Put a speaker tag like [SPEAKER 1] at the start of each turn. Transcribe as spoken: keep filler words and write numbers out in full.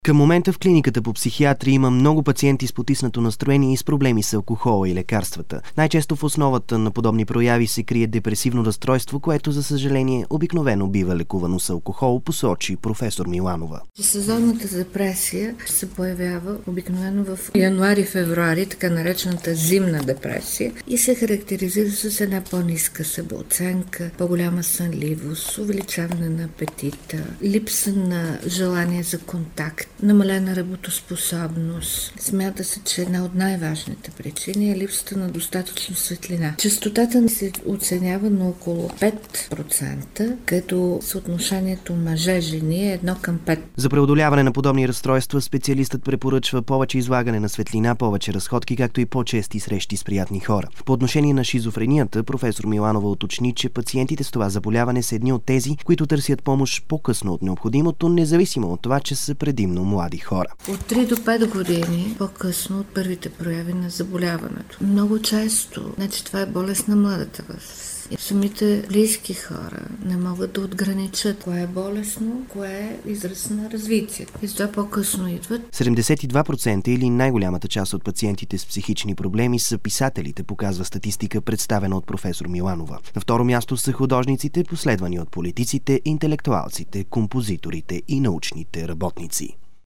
[SPEAKER 1] Към момента в клиниката по психиатрия има много пациенти с потиснато настроение и с проблеми с алкохола и лекарствата. Най-често в основата на подобни прояви се крие депресивно разстройство, което, за съжаление, обикновено бива лекувано с алкохол, посочи професор Миланова.
[SPEAKER 2] Сезонната депресия се появява обикновено в януари-февруари, така наречената зимна депресия, и се характеризира с една по-ниска себеоценка, по-голяма сънливост, увеличаване на апетита, липса на желание за контакт, намалена работоспособност. Смята се, че една от най-важните причини е липсата на достатъчно светлина. Честотата се оценява на около пет процента, като съотношението мъже-жени е едно към пет.
[SPEAKER 1] За преодоляване на подобни разстройства специалистът препоръчва повече излагане на светлина, повече разходки, както и по-чести срещи с приятни хора. По отношение на шизофренията, професор Миланова уточни, че пациентите с това заболяване са едни от тези, които търсят помощ по-късно от необходимото, независимо от това, че са предимно млади хора.
[SPEAKER 2] От три до пет години по-късно от първите прояви на заболяването. Много често, значи това е болест на младата възраст. Самите близки хора не могат да отграничат кое е болестно, кое е израз на развитие. И затова по-късно идват.
[SPEAKER 1] седемдесет и два процента или най-голямата част от пациентите с психични проблеми са писателите, показва статистика, представена от професор Миланова. На второ място са художниците, последвани от политиците, интелектуалците, композиторите и научните работници.